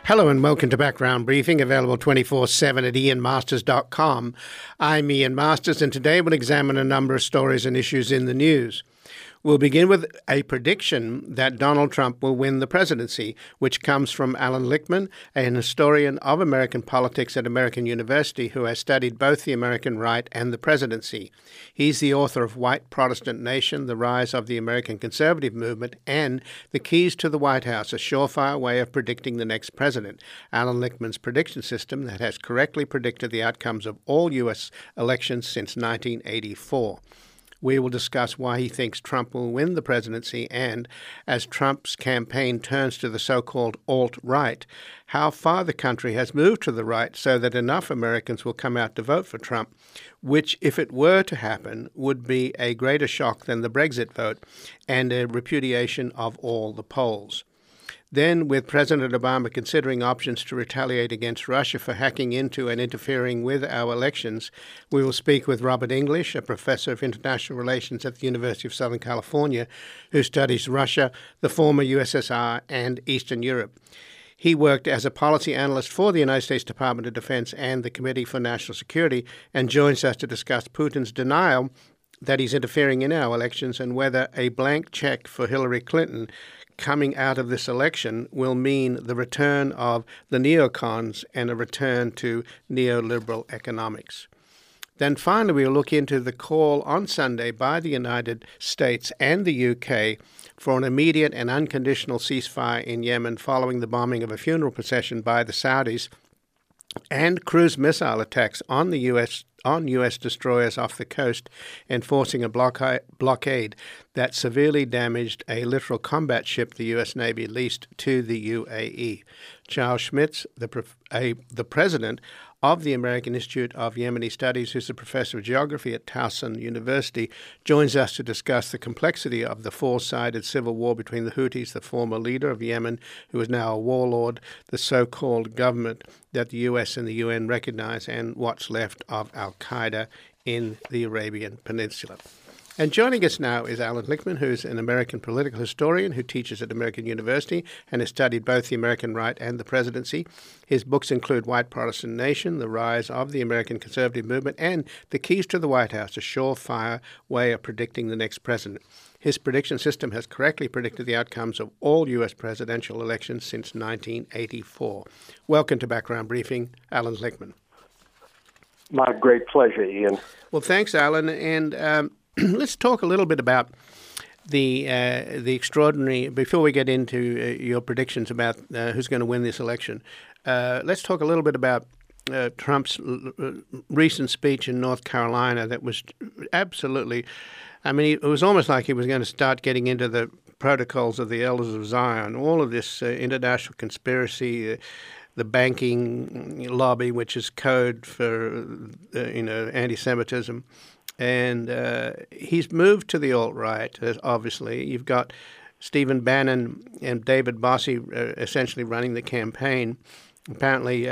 Hello and welcome to Background Briefing, available 24/7 at ianmasters.com. I'm Ian Masters, and today we'll examine a number of stories and issues in the news. We'll begin with a prediction that Donald Trump will win the presidency, which comes from Alan Lichtman, an historian of American politics at American University who has studied both the American right and the presidency. He's the author of White Protestant Nation, The Rise of the American Conservative Movement, and The Keys to the White House, a surefire way of predicting the next president. Alan Lichtman's prediction system that has correctly predicted the outcomes of all U.S. elections since 1984. We will discuss why he thinks Trump will win the presidency and, as Trump's campaign turns to the so-called alt-right, how far the country has moved to the right so that enough Americans will come out to vote for Trump, which, if it were to happen, would be a greater shock than the Brexit vote and a repudiation of all the polls. Then, with President Obama considering options to retaliate against Russia for hacking into and interfering with our elections, we will speak with Robert English, a professor of international relations at the University of Southern California, who studies Russia, the former USSR, and Eastern Europe. He worked as a policy analyst for the United States Department of Defense and the Committee for National Security, and joins us to discuss Putin's denial that he's interfering in our elections and whether a blank check for Hillary Clinton coming out of this election will mean the return of the neocons and a return to neoliberal economics. Then finally, we'll look into the call on Sunday by the United States and the UK for an immediate and unconditional ceasefire in Yemen following the bombing of a funeral procession by the Saudis and cruise missile attacks on U.S. destroyers off the coast, enforcing a blockade that severely damaged a littoral combat ship the U.S. Navy leased to the UAE. Charles Schmitz, the president of the American Institute of Yemeni Studies, who's a professor of geography at Towson University, joins us to discuss the complexity of the four-sided civil war between the Houthis, the former leader of Yemen, who is now a warlord, the so-called government that the U.S. and the UN recognize, and what's left of al-Qaeda in the Arabian Peninsula. And joining us now is Alan Lichtman, who's an American political historian who teaches at American University and has studied both the American right and the presidency. His books include White Protestant Nation, The Rise of the American Conservative Movement, and The Keys to the White House, a surefire way of predicting the next president. His prediction system has correctly predicted the outcomes of all U.S. presidential elections since 1984. Welcome to Background Briefing, Alan Lichtman. My great pleasure, Ian. Well, thanks, Alan. And let's talk a little bit about the extraordinary, before we get into your predictions about who's going to win this election. Let's talk a little bit about Trump's recent speech in North Carolina that was absolutely, I mean, it was almost like he was going to start getting into the protocols of the Elders of Zion, all of this international conspiracy, the banking lobby, which is code for, anti-Semitism. And he's moved to the alt-right, obviously. You've got Stephen Bannon and David Bossie essentially running the campaign. Apparently,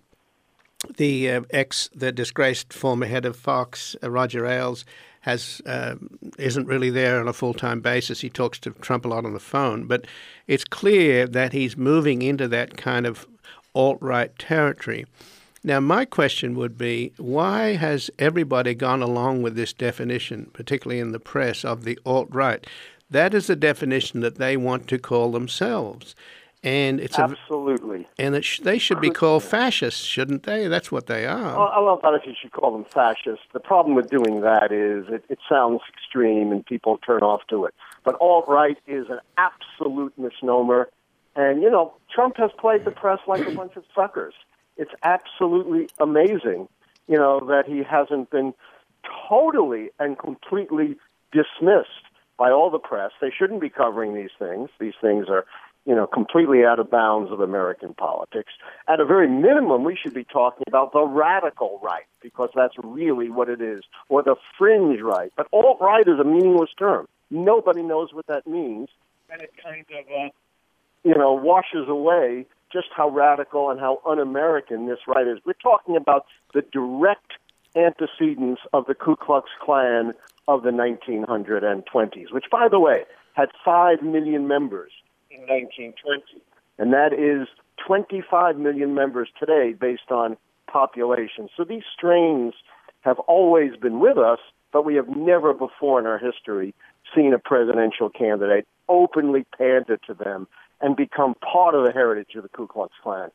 the disgraced former head of Fox, Roger Ailes, isn't really there on a full-time basis. He talks to Trump a lot on the phone. But it's clear that he's moving into that kind of alt-right territory. Now, my question would be, why has everybody gone along with this definition, particularly in the press, of the alt-right? That is the definition that they want to call themselves. And it's absolutely. They should be called fascists, shouldn't they? That's what they are. Well, I don't know if you should call them fascists. The problem with doing that is it sounds extreme and people turn off to it. But alt-right is an absolute misnomer. And, Trump has played the press like a bunch of suckers. It's absolutely amazing, that he hasn't been totally and completely dismissed by all the press. They shouldn't be covering these things. These things are, completely out of bounds of American politics. At a very minimum, we should be talking about the radical right, because that's really what it is, or the fringe right. But alt-right is a meaningless term. Nobody knows what that means, and it kind of, washes away just how radical and how un-American this right is. We're talking about the direct antecedents of the Ku Klux Klan of the 1920s, which, by the way, had 5 million members in 1920. And that is 25 million members today based on population. So these strains have always been with us, but we have never before in our history seen a presidential candidate openly pander to them and become part of the heritage of the Ku Klux Klan.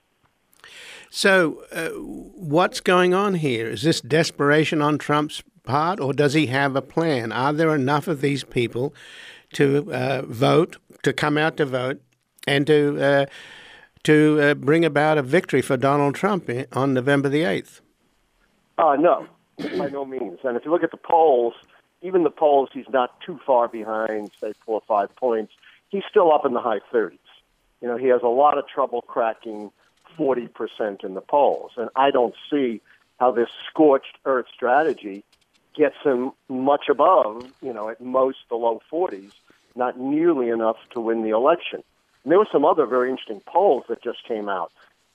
So what's going on here? Is this desperation on Trump's part, or does he have a plan? Are there enough of these people to vote, to come out to vote, and to bring about a victory for Donald Trump on November the 8th? No, by no means. And if you look at the polls, even the polls, he's not too far behind, say 4 or 5 points. He's still up in the high 30s. You know, he has a lot of trouble cracking 40% in the polls. And I don't see how this scorched earth strategy gets him much above, you know, at most the low 40s, not nearly enough to win the election. And there were some other very interesting polls that just came out.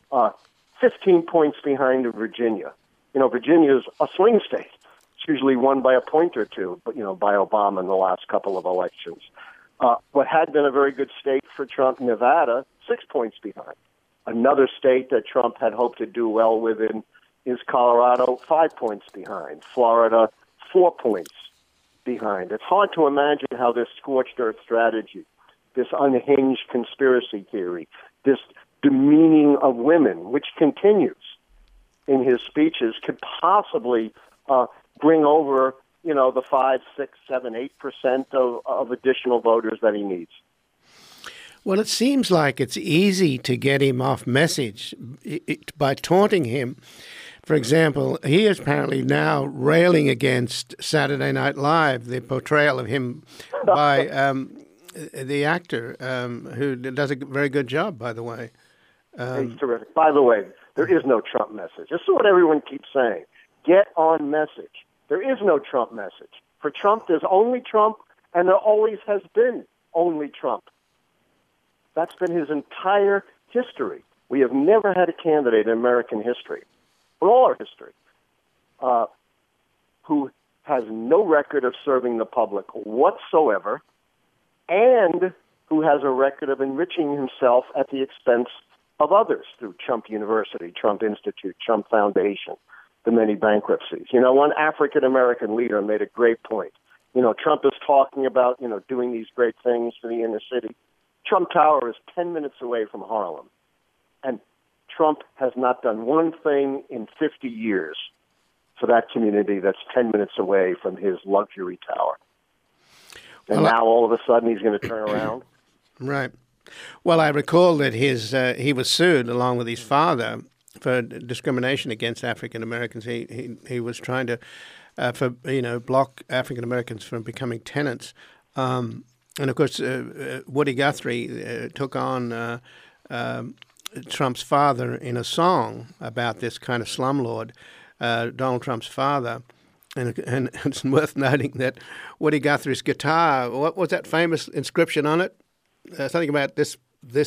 15 points behind Virginia. You know, Virginia's a swing state. It's usually won by a point or two, but, you know, by Obama in the last couple of elections. What had been a very good state for Trump, Nevada, 6 points behind. Another state that Trump had hoped to do well within is Colorado, 5 points behind. Florida, 4 points behind. It's hard to imagine how this scorched earth strategy, this unhinged conspiracy theory, this demeaning of women, which continues in his speeches, could possibly bring over, you know, the 5, 6, 7, 8% of additional voters that he needs. Well, it seems like it's easy to get him off message by taunting him. For example, he is apparently now railing against Saturday Night Live, the portrayal of him by the actor, who does a very good job, by the way. He's terrific. By the way, there is no Trump message. This is what everyone keeps saying. Get on message. There is no Trump message. For Trump, there's only Trump, and there always has been only Trump. That's been his entire history. We have never had a candidate in American history, for all our history, who has no record of serving the public whatsoever, and who has a record of enriching himself at the expense of others through Trump University, Trump Institute, Trump Foundation, the many bankruptcies. You know, one African-American leader made a great point. You know, Trump is talking about, you know, doing these great things for the inner city. Trump Tower is 10 minutes away from Harlem. And Trump has not done one thing in 50 years for that community that's 10 minutes away from his luxury tower. And now all of a sudden he's going to turn around. Right. Well, I recall that he was sued along with his father for discrimination against African Americans. He was trying to block African Americans from becoming tenants. And of course, Woody Guthrie took on Trump's father in a song about this kind of slumlord, Donald Trump's father. And it's worth noting that Woody Guthrie's guitar, what was that famous inscription on it? Something about this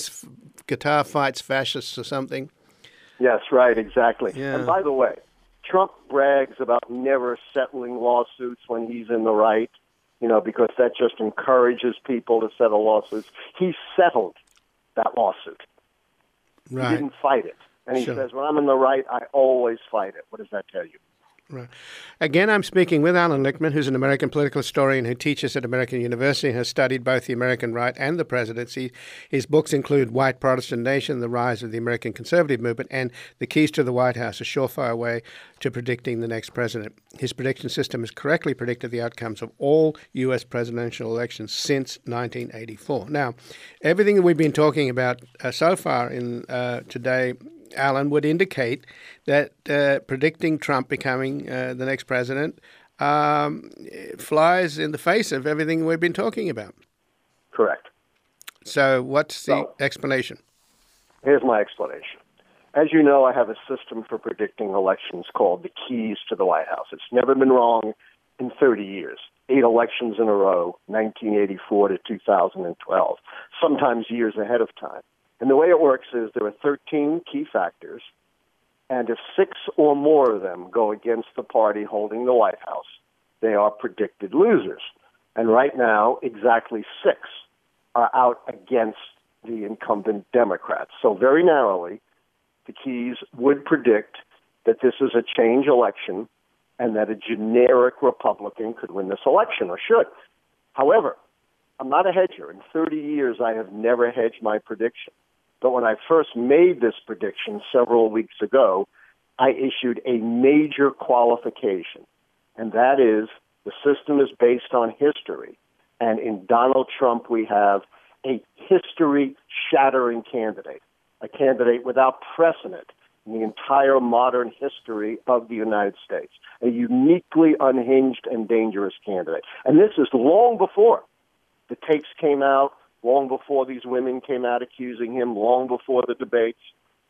guitar fights fascists or something. Yes, right, exactly. Yeah. And by the way, Trump brags about never settling lawsuits when he's in the right, you know, because that just encourages people to settle lawsuits. He settled that lawsuit. Right. He didn't fight it. And he Sure. says, when I'm in the right, I always fight it. What does that tell you? Right. Again, I'm speaking with Alan Lichtman, who's an American political historian who teaches at American University and has studied both the American right and the presidency. His books include White Protestant Nation, The Rise of the American Conservative Movement, and The Keys to the White House, A Surefire Way to Predicting the Next President. His prediction system has correctly predicted the outcomes of all U.S. presidential elections since 1984. Now, everything that we've been talking about so far in today, Alan, would indicate that predicting Trump becoming the next president flies in the face of everything we've been talking about. Correct. So what's the explanation? Here's my explanation. As you know, I have a system for predicting elections called the Keys to the White House. It's never been wrong in 30 years. 8 elections in a row, 1984 to 2012, sometimes years ahead of time. And the way it works is there are 13 key factors, and if 6 or more of them go against the party holding the White House, they are predicted losers. And right now, exactly 6 are out against the incumbent Democrats. So very narrowly, the Keys would predict that this is a change election and that a generic Republican could win this election, or should. However, I'm not a hedger. In 30 years, I have never hedged my prediction. But when I first made this prediction several weeks ago, I issued a major qualification, and that is the system is based on history. And in Donald Trump, we have a history-shattering candidate, a candidate without precedent in the entire modern history of the United States, a uniquely unhinged and dangerous candidate. And this is long before the tapes came out, long before these women came out accusing him, long before the debates.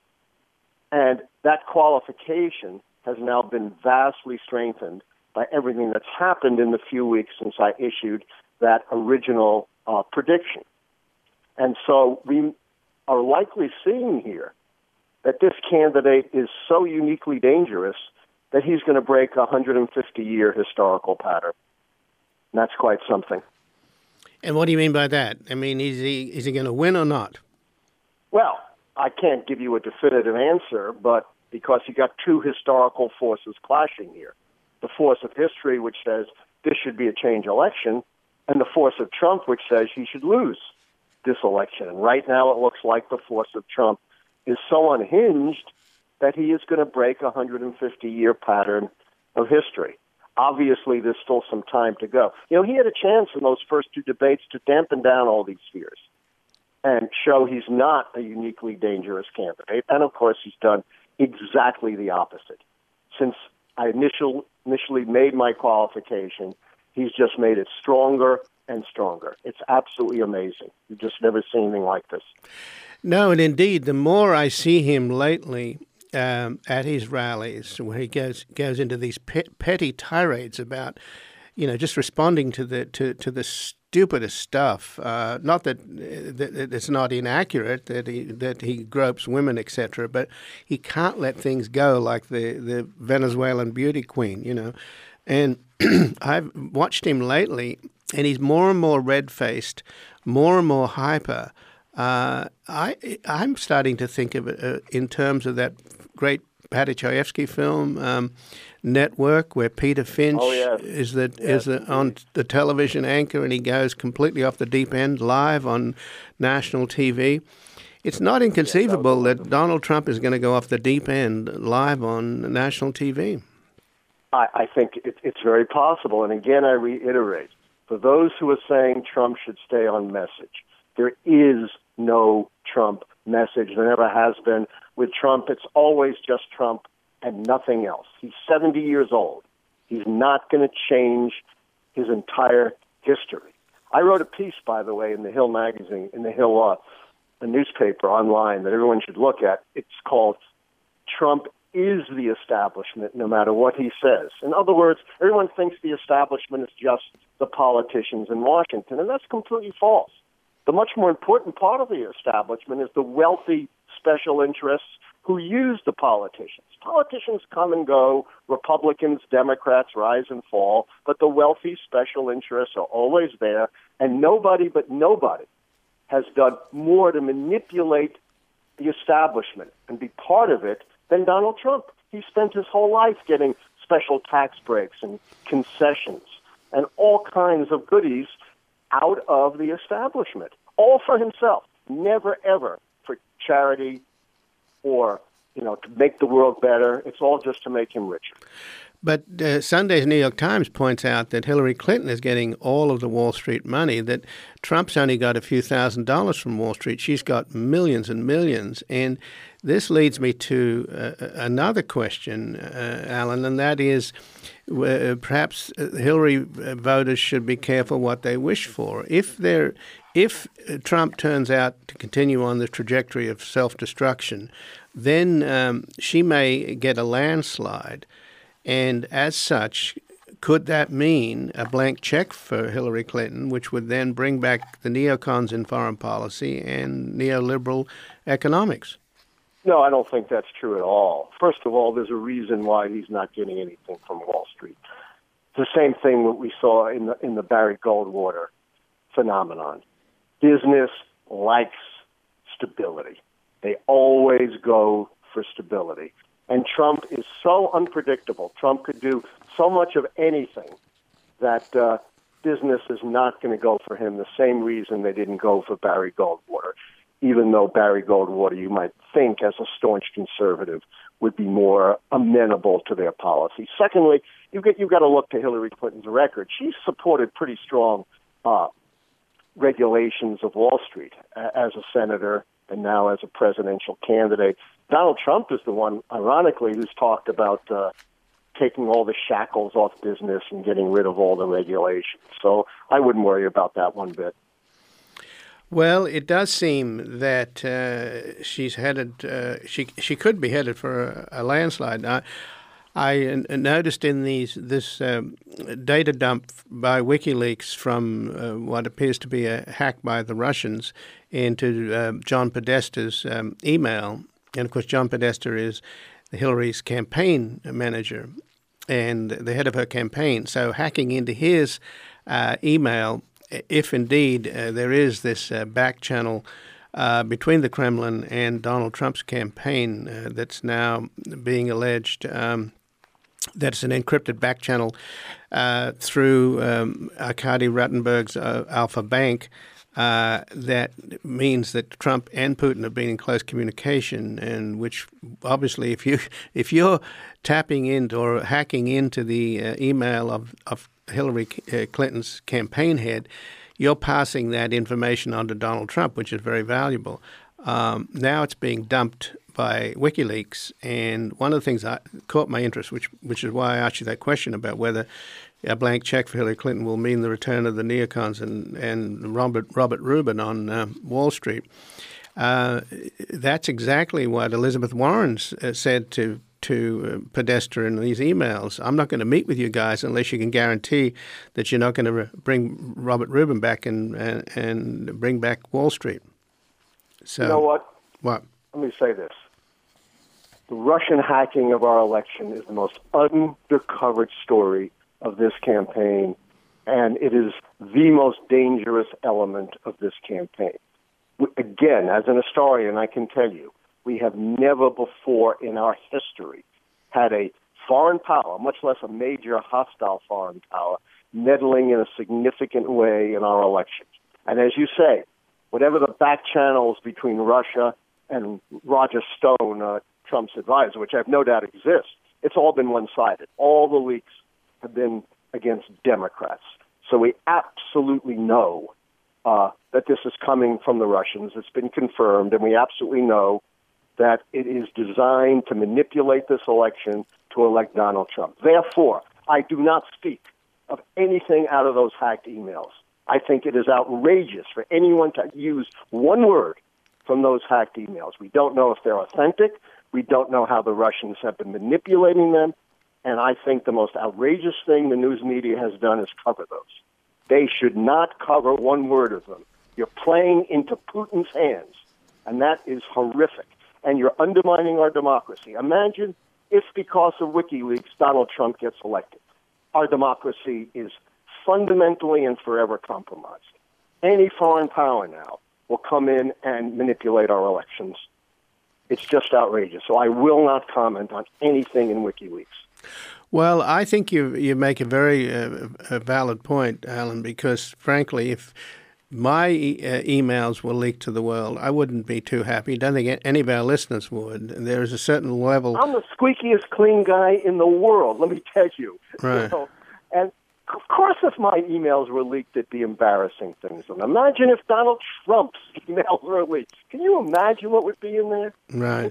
And that qualification has now been vastly strengthened by everything that's happened in the few weeks since I issued that original prediction. And so we are likely seeing here that this candidate is so uniquely dangerous that he's going to break a 150-year historical pattern. And that's quite something. And what do you mean by that? I mean, is he going to win or not? Well, I can't give you a definitive answer, but because you got two historical forces clashing here. The force of history, which says this should be a change election, and the force of Trump, which says he should lose this election. And right now it looks like the force of Trump is so unhinged that he is going to break a 150-year pattern of history. Obviously, there's still some time to go. You know, he had a chance in those first two debates to dampen down all these fears and show he's not a uniquely dangerous candidate. And, of course, he's done exactly the opposite. Since I initially made my qualification, he's just made it stronger and stronger. It's absolutely amazing. You've just never seen anything like this. No, and indeed, the more I see him lately at his rallies, where he goes into these petty tirades about, just responding to the stupidest stuff. Not that it's not inaccurate that he gropes women, etc., but he can't let things go like the Venezuelan beauty queen, And I've watched him lately, and he's more and more red-faced, more and more hyper. I'm starting to think of it in terms of that great Paddy Chayefsky film, Network, where Peter Finch is on the television anchor, and he goes completely off the deep end live on national TV. It's not inconceivable that Donald Trump is going to go off the deep end live on national TV. I think it's very possible. And again, I reiterate, for those who are saying Trump should stay on message, there is no Trump message. There never has been. With Trump, it's always just Trump and nothing else. He's 70 years old. He's not going to change his entire history. I wrote a piece, by the way, in the Hill magazine, in the Hill a newspaper online that everyone should look at. It's called Trump is the Establishment, no matter what he says. In other words, everyone thinks the establishment is just the politicians in Washington, and that's completely false. The much more important part of the establishment is the wealthy special interests who use the politicians. Politicians come and go, Republicans, Democrats rise and fall, but the wealthy special interests are always there, and nobody has done more to manipulate the establishment and be part of it than Donald Trump. He spent his whole life getting special tax breaks and concessions and all kinds of goodies out of the establishment, all for himself, never ever for charity or, to make the world better. It's all just to make him richer. But Sunday's New York Times points out that Hillary Clinton is getting all of the Wall Street money, that Trump's only got a few $1,000s from Wall Street. She's got millions and millions. And this leads me to another question, Alan, and that is perhaps Hillary voters should be careful what they wish for. If Trump turns out to continue on the trajectory of self-destruction, then she may get a landslide. And as such, could that mean a blank check for Hillary Clinton, which would then bring back the neocons in foreign policy and neoliberal economics? No, I don't think that's true at all. First of all, there's a reason why he's not getting anything from Wall Street. It's the same thing that we saw in the Barry Goldwater phenomenon. Business likes stability. They always go for stability. And Trump is so unpredictable. Trump could do so much of anything that business is not going to go for him, the same reason they didn't go for Barry Goldwater, even though Barry Goldwater, you might think, as a staunch conservative, would be more amenable to their policy. Secondly, you've got to look to Hillary Clinton's record. She's supported pretty strong regulations of Wall Street as a senator and now as a presidential candidate. Donald Trump is the one, ironically, who's talked about taking all the shackles off business and getting rid of all the regulations. So I wouldn't worry about that one bit. Well, it does seem that she's headed. She could be headed for a landslide. I noticed in this data dump by WikiLeaks from what appears to be a hack by the Russians into John Podesta's email, and of course John Podesta is Hillary's campaign manager and the head of her campaign. So hacking into his email, if indeed there is this back channel between the Kremlin and Donald Trump's campaign that's now being alleged that it's an encrypted back channel through Arkady Rattenberg's Alpha Bank, that means that Trump and Putin have been in close communication, and which obviously if you're tapping into or hacking into the email of Hillary Clinton's campaign head, you're passing that information on to Donald Trump, which is very valuable. Now it's being dumped by WikiLeaks, and one of the things that caught my interest, which is why I asked you that question about whether a blank check for Hillary Clinton will mean the return of the neocons and Robert Rubin on Wall Street. That's exactly what Elizabeth Warren said to Podesta in these emails. I'm not going to meet with you guys unless you can guarantee that you're not going to bring Robert Rubin back and bring back Wall Street. So, you know what? What? Let me say this. The Russian hacking of our election is the most undercovered story of this campaign, and it is the most dangerous element of this campaign. Again, as an historian, I can tell you, we have never before in our history had a foreign power, much less a major hostile foreign power, meddling in a significant way in our elections. And as you say, whatever the back channels between Russia and Roger Stone, Trump's advisor, which I have no doubt exists, it's all been one-sided. All the leaks have been against Democrats. So we absolutely know that this is coming from the Russians. It's been confirmed, and we absolutely know that it is designed to manipulate this election to elect Donald Trump. Therefore, I do not speak of anything out of those hacked emails. I think it is outrageous for anyone to use one word from those hacked emails. We don't know if they're authentic. We don't know how the Russians have been manipulating them. And I think the most outrageous thing the news media has done is cover those. They should not cover one word of them. You're playing into Putin's hands, and that is horrific. And you're undermining our democracy. Imagine if, because of WikiLeaks, Donald Trump gets elected. Our democracy is fundamentally and forever compromised. Any foreign power now will come in and manipulate our elections. It's just outrageous. So I will not comment on anything in WikiLeaks. Well, I think you make a very valid point, Alan, because frankly, if my emails were leaked to the world, I wouldn't be too happy. Don't think any of our listeners would. There is a certain level. I'm the squeakiest clean guy in the world, let me tell you. Right. You know? And of course, if my emails were leaked, it'd be embarrassing things. And imagine if Donald Trump's emails were leaked. Can you imagine what would be in there? Right.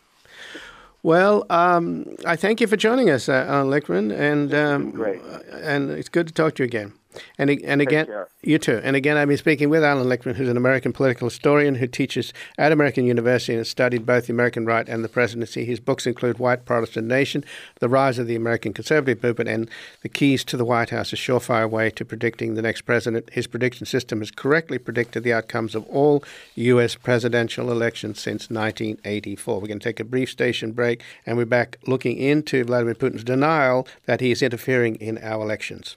Well, I thank you for joining us, Alan Lichtman, and great. And it's good to talk to you again. And again, care. You too. And again, I've been speaking with Alan Lichtman, who's an American political historian who teaches at American University and has studied both the American right and the presidency. His books include White Protestant Nation, The Rise of the American Conservative Movement, and The Keys to the White House, a surefire way to predicting the next president. His prediction system has correctly predicted the outcomes of all U.S. presidential elections since 1984. We're going to take a brief station break, and we're back looking into Vladimir Putin's denial that he is interfering in our elections.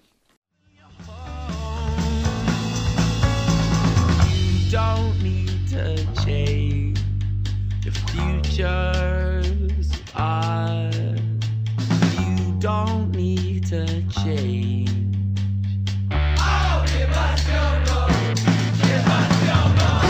Don't need to change. pictures are. You don't need to change. Oh, give us your love. Give us your love.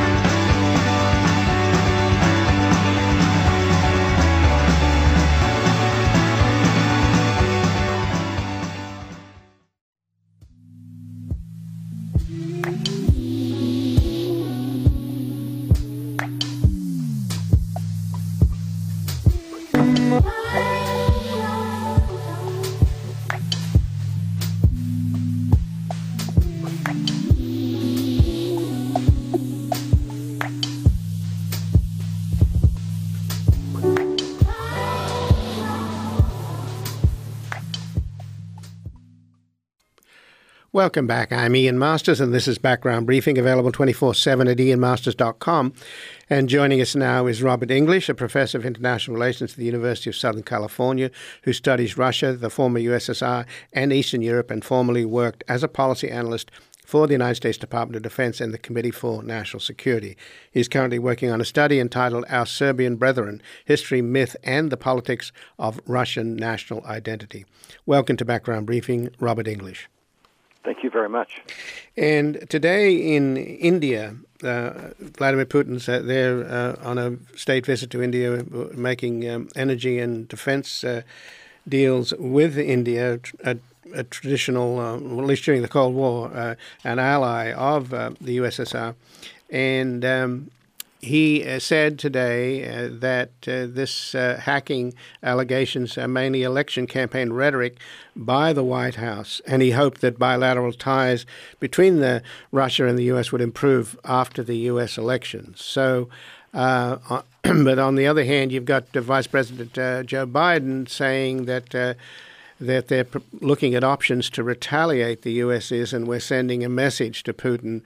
Welcome back. I'm Ian Masters, and this is Background Briefing, available 24/7 at ianmasters.com. And joining us now is Robert English, a professor of international relations at the University of Southern California, who studies Russia, the former USSR, and Eastern Europe, and formerly worked as a policy analyst for the United States Department of Defense and the Committee for National Security. He's currently working on a study entitled Our Serbian Brethren, History, Myth, and the Politics of Russian National Identity. Welcome to Background Briefing, Robert English. Thank you very much. And today in India, Vladimir Putin's there on a state visit to India, making energy and defense deals with India, a traditional, at least during the Cold War, an ally of the USSR. And he said today that this hacking allegations are mainly election campaign rhetoric by the White House, and he hoped that bilateral ties between Russia and the U.S. would improve after the U.S. elections. So, but on the other hand, you've got Vice President Joe Biden saying that they're looking at options to retaliate, the U.S. is, and we're sending a message to Putin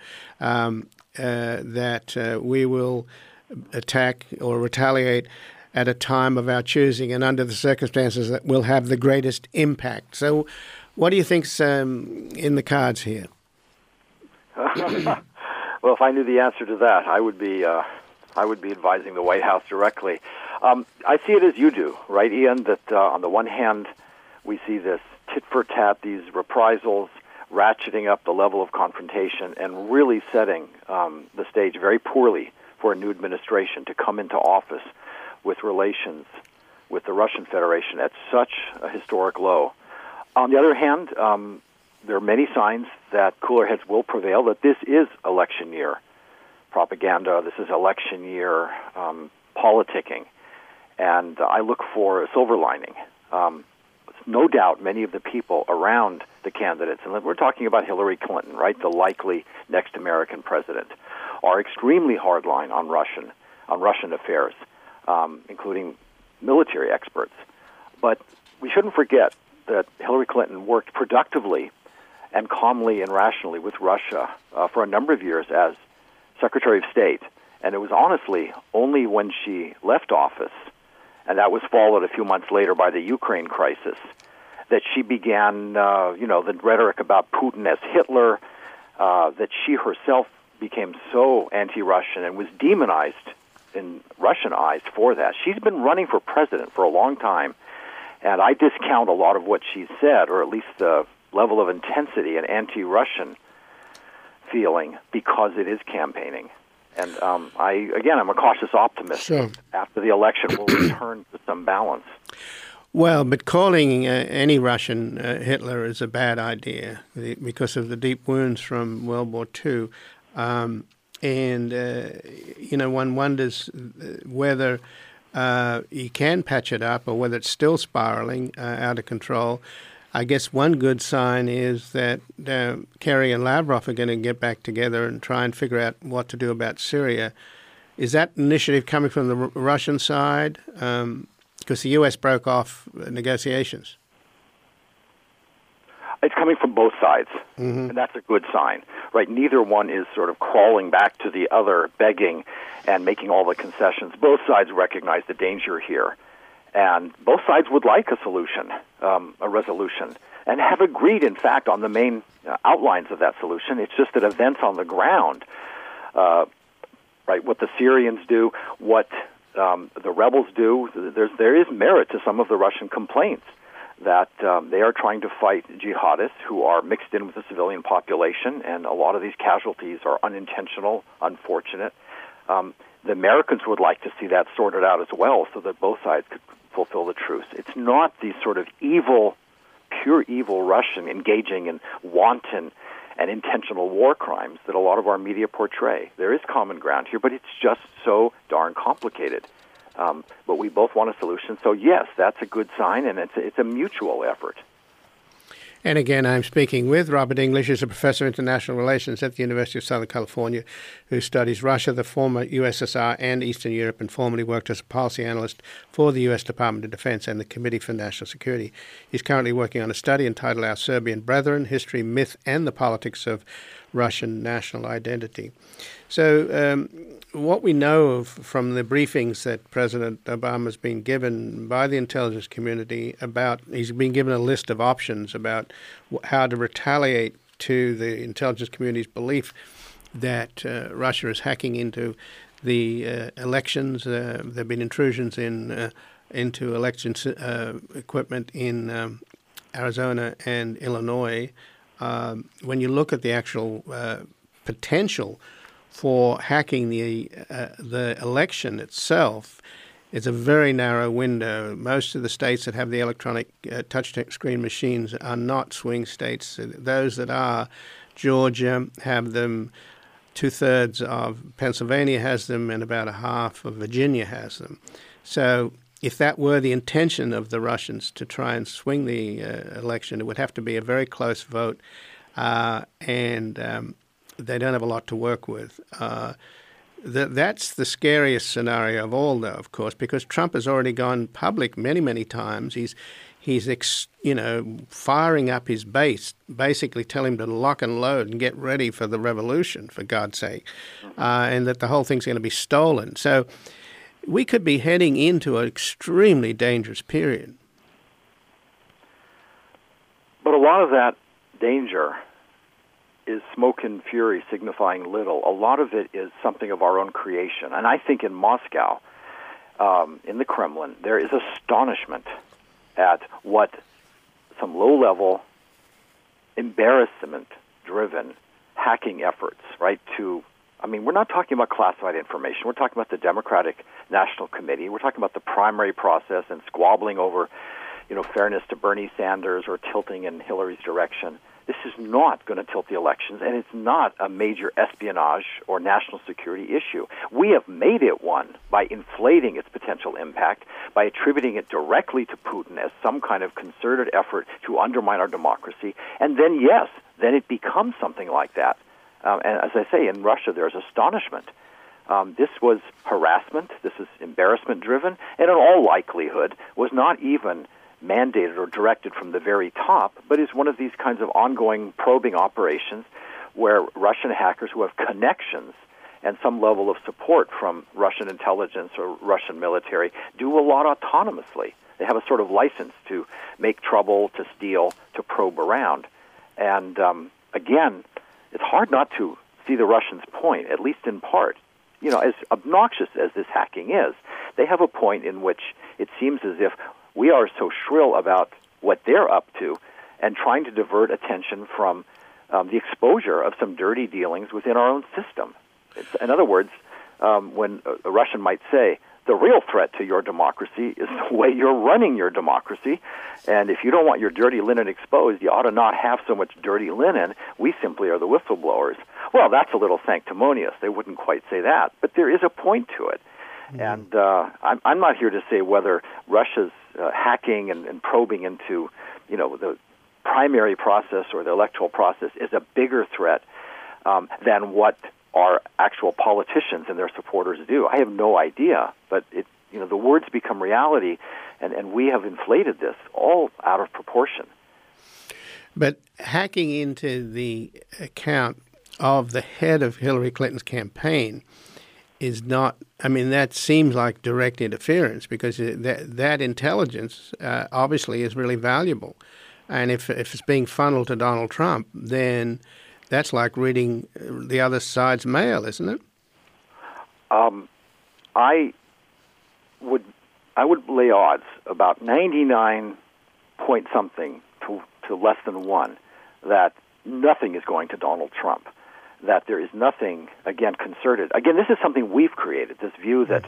that we will attack or retaliate at a time of our choosing and under the circumstances that will have the greatest impact. So what do you think's in the cards here? Well, if I knew the answer to that, I would be advising the White House directly. I see it as you do, right, Ian, that on the one hand, we see this tit-for-tat, these reprisals, ratcheting up the level of confrontation and really setting the stage very poorly for a new administration to come into office with relations with the Russian Federation at such a historic low. On the other hand, there are many signs that cooler heads will prevail, that this is election year propaganda, this is election year politicking, and I look for a silver lining. No doubt many of the people around the candidates, and we're talking about Hillary Clinton, right, the likely next American president, are extremely hardline on Russian affairs, including military experts. But we shouldn't forget that Hillary Clinton worked productively and calmly and rationally with Russia for a number of years as Secretary of State, and it was honestly only when she left office, and that was followed a few months later by the Ukraine crisis, that she began, the rhetoric about Putin as Hitler, that she herself became so anti-Russian and was demonized in Russian eyes for that. She's been running for president for a long time, and I discount a lot of what she said, or at least the level of intensity and anti-Russian feeling, because it is campaigning. And I'm a cautious optimist. Sure. After the election, we'll return to some balance. Well, but calling any Russian Hitler is a bad idea because of the deep wounds from World War II. One wonders whether you can patch it up or whether it's still spiraling out of control. I guess one good sign is that Kerry and Lavrov are going to get back together and try and figure out what to do about Syria. Is that initiative coming from the Russian side? Because the U.S. broke off negotiations. It's coming from both sides, and that's a good sign, right? Neither one is sort of crawling back to the other, begging and making all the concessions. Both sides recognize the danger here, and both sides would like a solution, a resolution, and have agreed, in fact, on the main outlines of that solution. It's just that events on the ground, right, what the Syrians do, what the rebels do. There is merit to some of the Russian complaints that they are trying to fight jihadists who are mixed in with the civilian population, and a lot of these casualties are unintentional, unfortunate. The Americans would like to see that sorted out as well so that both sides could fulfill the truce. It's not the sort of evil, pure evil Russian engaging in wanton and intentional war crimes that a lot of our media portray. There is common ground here, but it's just so darn complicated. But we both want a solution. So, yes, that's a good sign, and it's a mutual effort. And again, I'm speaking with Robert English, who's a professor of international relations at the University of Southern California, who studies Russia, the former USSR, and Eastern Europe, and formerly worked as a policy analyst for the U.S. Department of Defense and the Committee for National Security. He's currently working on a study entitled Our Serbian Brethren, History, Myth, and the Politics of Russian National Identity. So what we know from the briefings that President Obama has been given by the intelligence community about, he's been given a list of options about how to retaliate to the intelligence community's belief that Russia is hacking into the elections. There have been intrusions into election equipment in Arizona and Illinois. When you look at the actual potential for hacking the election itself, it's a very narrow window. Most of the states that have the electronic touch screen machines are not swing states. Those that are, Georgia have them, 2/3 of Pennsylvania has them, and about a half of Virginia has them. So if that were the intention of the Russians to try and swing the election, it would have to be a very close vote, and they don't have a lot to work with. That's the scariest scenario of all, though, of course, because Trump has already gone public many, many times. He's firing up his base, basically telling him to lock and load and get ready for the revolution, for God's sake, and that the whole thing's going to be stolen. So we could be heading into an extremely dangerous period. But a lot of that danger is smoke and fury signifying little. A lot of it is something of our own creation. And I think in Moscow, in the Kremlin, there is astonishment at what some low-level, embarrassment-driven hacking efforts, right, we're not talking about classified information. We're talking about the Democratic National Committee. We're talking about the primary process and squabbling over, fairness to Bernie Sanders or tilting in Hillary's direction. This is not going to tilt the elections, and it's not a major espionage or national security issue. We have made it one by inflating its potential impact, by attributing it directly to Putin as some kind of concerted effort to undermine our democracy. And then, yes, then it becomes something like that. And as I say, in Russia, there's astonishment. This was harassment. This is embarrassment-driven, and in all likelihood was not even mandated or directed from the very top, but is one of these kinds of ongoing probing operations where Russian hackers who have connections and some level of support from Russian intelligence or Russian military do a lot autonomously. They have a sort of license to make trouble, to steal, to probe around. And again, it's hard not to see the Russians' point, at least in part. As obnoxious as this hacking is, they have a point in which it seems as if we are so shrill about what they're up to and trying to divert attention from the exposure of some dirty dealings within our own system. In other words, when a Russian might say, the real threat to your democracy is the way you're running your democracy, and if you don't want your dirty linen exposed, you ought to not have so much dirty linen. We simply are the whistleblowers. Well, that's a little sanctimonious. They wouldn't quite say that, but there is a point to it. And I'm not here to say whether Russia's hacking and probing into, the primary process or the electoral process is a bigger threat than what our actual politicians and their supporters do. I have no idea, but the words become reality, and we have inflated this all out of proportion. But hacking into the account of the head of Hillary Clinton's campaign is not, that seems like direct interference, because that intelligence obviously is really valuable. And if it's being funneled to Donald Trump, then that's like reading the other side's mail, isn't it? I would lay odds about 99 point something to less than 1 that nothing is going to Donald Trump, that there is nothing, again, concerted. Again, this is something we've created, this view that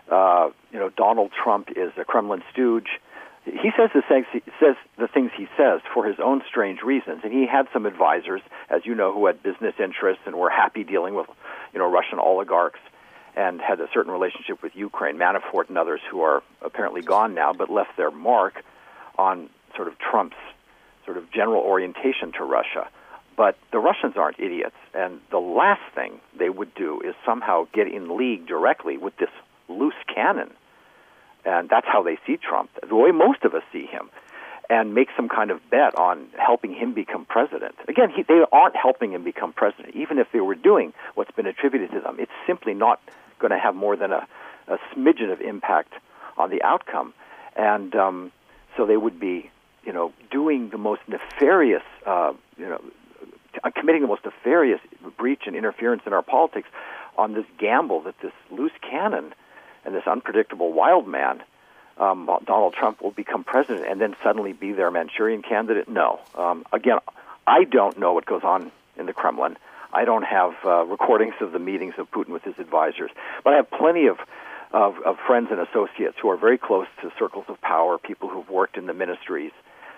Donald Trump is a Kremlin stooge. He says the things he says for his own strange reasons, and he had some advisors, as you know, who had business interests and were happy dealing with, Russian oligarchs, and had a certain relationship with Ukraine, Manafort and others who are apparently gone now, but left their mark on sort of Trump's sort of general orientation to Russia. But the Russians aren't idiots, and the last thing they would do is somehow get in league directly with this loose cannon. And that's how they see Trump, the way most of us see him, and make some kind of bet on helping him become president. Again, they aren't helping him become president. Even if they were doing what's been attributed to them, it's simply not going to have more than a smidgen of impact on the outcome. And so they would be, doing the most nefarious, committing the most nefarious breach and interference in our politics on this gamble that this loose cannon and this unpredictable wild man, Donald Trump, will become president and then suddenly be their Manchurian candidate? No. Again, I don't know what goes on in the Kremlin. I don't have recordings of the meetings of Putin with his advisors, but I have plenty of friends and associates who are very close to circles of power, people who've worked in the ministries,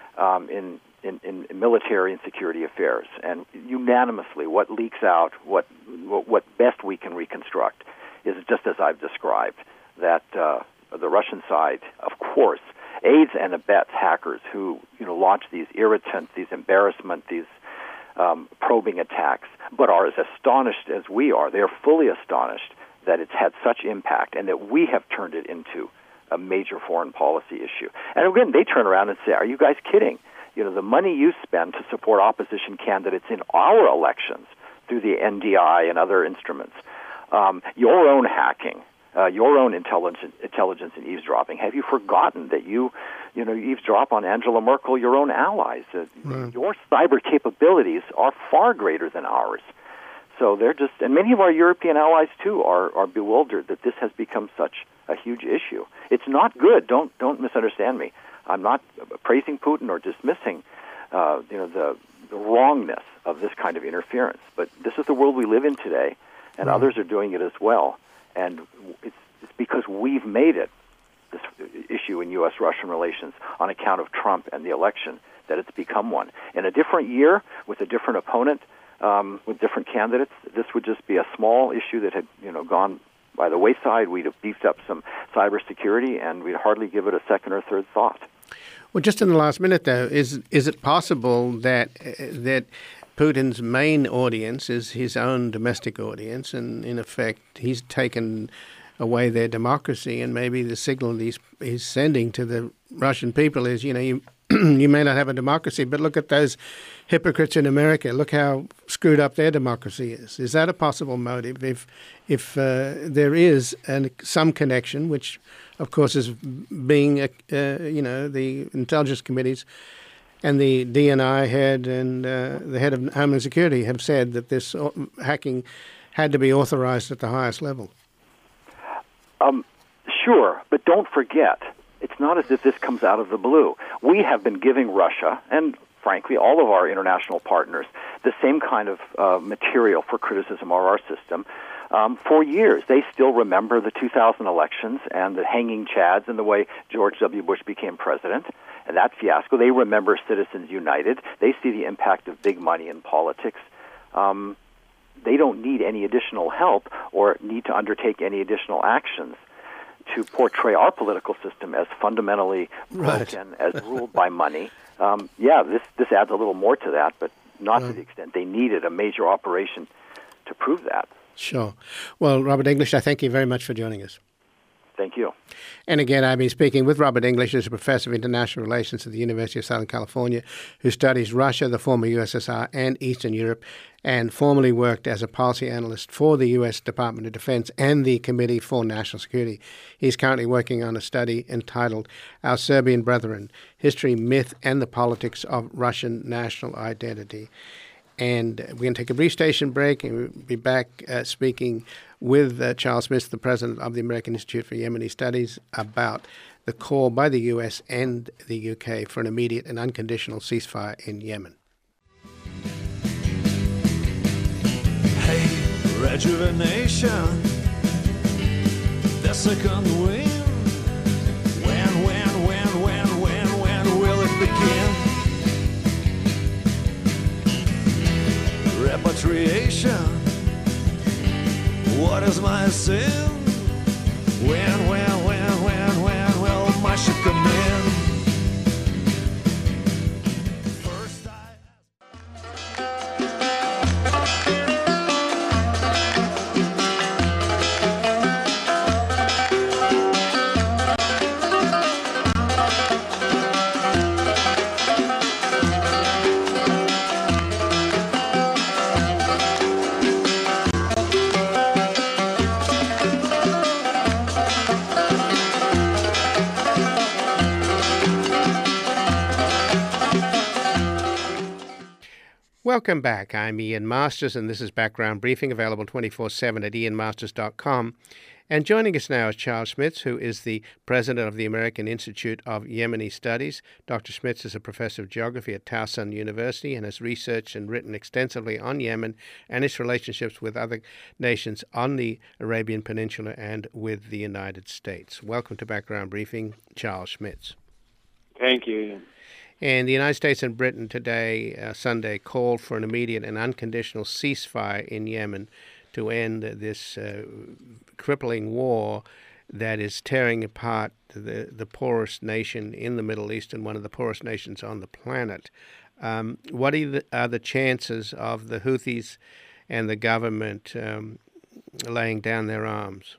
in military and security affairs, and unanimously, what leaks out, what best we can reconstruct, is just as I've described, that the Russian side, of course, aids and abets hackers who launch these irritants, these embarrassment, these probing attacks, but are as astonished as we are. They are fully astonished that it's had such impact and that we have turned it into a major foreign policy issue. And again, they turn around and say, are you guys kidding? The money you spend to support opposition candidates in our elections through the NDI and other instruments, your own hacking, your own intelligence and eavesdropping. Have you forgotten that you eavesdrop on Angela Merkel, your own allies? Your cyber capabilities are far greater than ours. So they're just, and many of our European allies too are bewildered that this has become such a huge issue. It's not good. Don't misunderstand me. I'm not praising Putin or dismissing, the wrongness of this kind of interference. But this is the world we live in today, and others are doing it as well. And it's because we've made it this issue in U.S.-Russian relations on account of Trump and the election that it's become one. In a different year, with a different opponent, with different candidates, this would just be a small issue that had gone by the wayside. We'd have beefed up some cybersecurity, and we'd hardly give it a second or third thought. Well, just in the last minute, though, is it possible that Putin's main audience is his own domestic audience, and in effect, he's taken away their democracy, and maybe the signal he's sending to the Russian people is, you may not have a democracy, but look at those hypocrites in America. Look how screwed up their democracy is. Is that a possible motive? If there is some connection, which, of course, is being, the intelligence committees and the DNI head and the head of Homeland Security have said that this hacking had to be authorized at the highest level. Sure, but don't forget, it's not as if this comes out of the blue. We have been giving Russia, and frankly all of our international partners, the same kind of material for criticism of our system for years. They still remember the 2000 elections and the hanging chads and the way George W. Bush became president, and that fiasco. They remember Citizens United. They see the impact of big money in politics. They don't need any additional help or need to undertake any additional actions to portray our political system as fundamentally broken, as ruled by money. This adds a little more to that, but not to the extent they needed a major operation to prove that. Sure. Well, Robert English, I thank you very much for joining us. Thank you. And again, I've been speaking with Robert English, who's a professor of international relations at the University of Southern California, who studies Russia, the former USSR, and Eastern Europe, and formerly worked as a policy analyst for the U.S. Department of Defense and the Committee for National Security. He's currently working on a study entitled Our Serbian Brethren, History, Myth, and the Politics of Russian National Identity. And we're going to take a brief station break, and we'll be back speaking with Charles Smith, the president of the American Institute for Yemeni Studies, about the call by the US and the UK for an immediate and unconditional ceasefire in Yemen. Hey, rejuvenation, the second wind. When will it begin? Repatriation, what is my sin? When will my ship come in? First Welcome back. I'm Ian Masters, and this is Background Briefing, available 24/7 at ianmasters.com. And joining us now is Charles Schmitz, who is the president of the American Institute of Yemeni Studies. Dr. Schmitz is a professor of geography at Towson University and has researched and written extensively on Yemen and its relationships with other nations on the Arabian Peninsula and with the United States. Welcome to Background Briefing, Charles Schmitz. Thank you, Ian. And the United States and Britain today, Sunday, called for an immediate and unconditional ceasefire in Yemen to end this crippling war that is tearing apart the poorest nation in the Middle East and one of the poorest nations on the planet. What are the chances of the Houthis and the government laying down their arms?